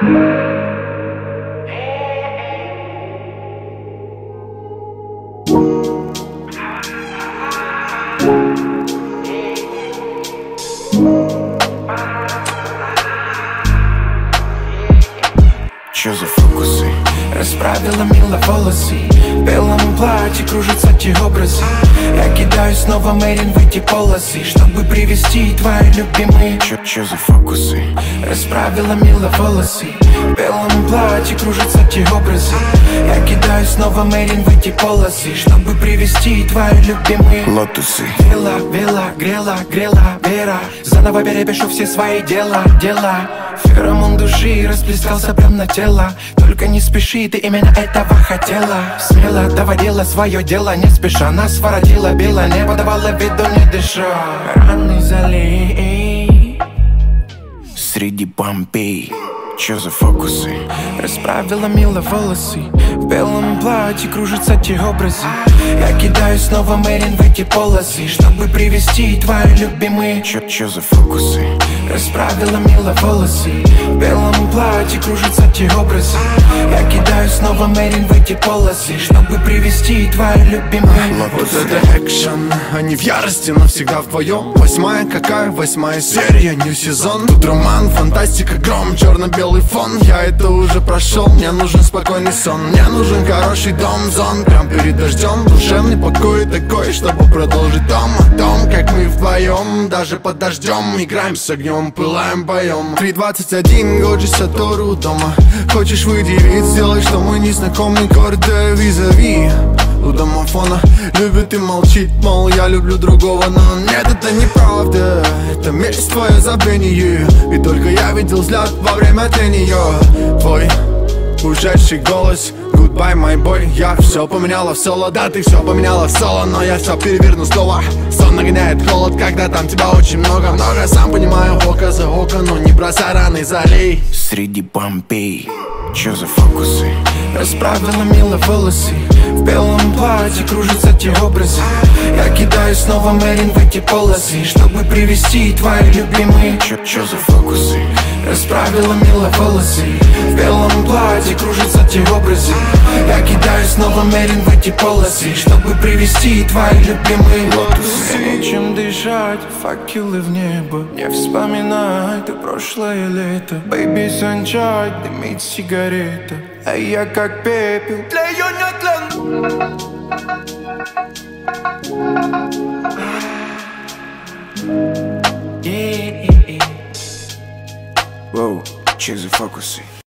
Чё за фокусы? Расправила мило волосы, в белом платье кружатся те образы. Я кидаю снова Мэрин в эти полосы, чтобы привести твои любимые. Чё за фокусы? Расправила мило волосы, в белом платье кружатся те образы. Я кидаю снова Мэрин в эти полосы, чтобы привести твои любимые лотусы. Вела, вела, грела, грела, вера. Заново перепишу все свои дела. Феромон души расплескался прям на тело. Только не спеши, ты именно этого хотела. Смело доводила свое дело, не спеша. Нас воротила бело, не подавала виду, не дыша. Раны залей среди Помпей. Чё за фокусы? Расправила мило волосы, в белом платье кружатся те образы. Я кидаю снова Мэрин в эти полосы, чтобы привести твои любимые. Чё за фокусы? Расправила мило волосы, в белом платье кружатся те образы. Я кидаю снова Мэрин в эти полосы, чтобы привести твои любимые. Вот это экшен, они в ярости, но всегда вдвоем. Восьмая какая? 8-я серия, нью сезон. Тут роман, фантастика, гром, черно-белый фон. Я это уже прошел, мне нужен спокойный сон. Мне нужен хороший дом, зон, прям перед дождем. Душевный покой такой, чтобы продолжить дом. О том, как мы вдвоем, даже под дождем, играем с огнем, пылаем боем. 3:21, Годжи Сатору дома. Хочешь выйти вид, сделай, что мы не знакомы. Гордая визави у домофона. Любит и молчит, мол, я люблю другого. Но нет, это неправда, это месть, твое забвение. И только я видел взгляд во время трения. Твой ушедший голос, goodbye, my boy. Я все поменяла в соло, да, ты все поменяла в соло. Но я все переверну снова. Сон нагоняет холод, когда там тебя очень много. Сам понимаю, око за око, но не бросай раны, залей среди Помпей. Чё за фокусы? Расправила мило волосы, в белом платье кружатся те образы. Я кидаю снова Мэрин в эти полосы, чтобы привести твои любимые. Чё за фокусы? Расправила мило волосы, в белом платье кружатся те образы. Я кидаю снова Мэрин в эти полосы, чтобы привести твои любимые лотусы. Мне нечем дышать, факелы в небо. Не вспоминай, ты прошлое лето. Baby sunshine, дымит сигарета, а я как пепел, тлею нетленно. Воу, чё за фокусы?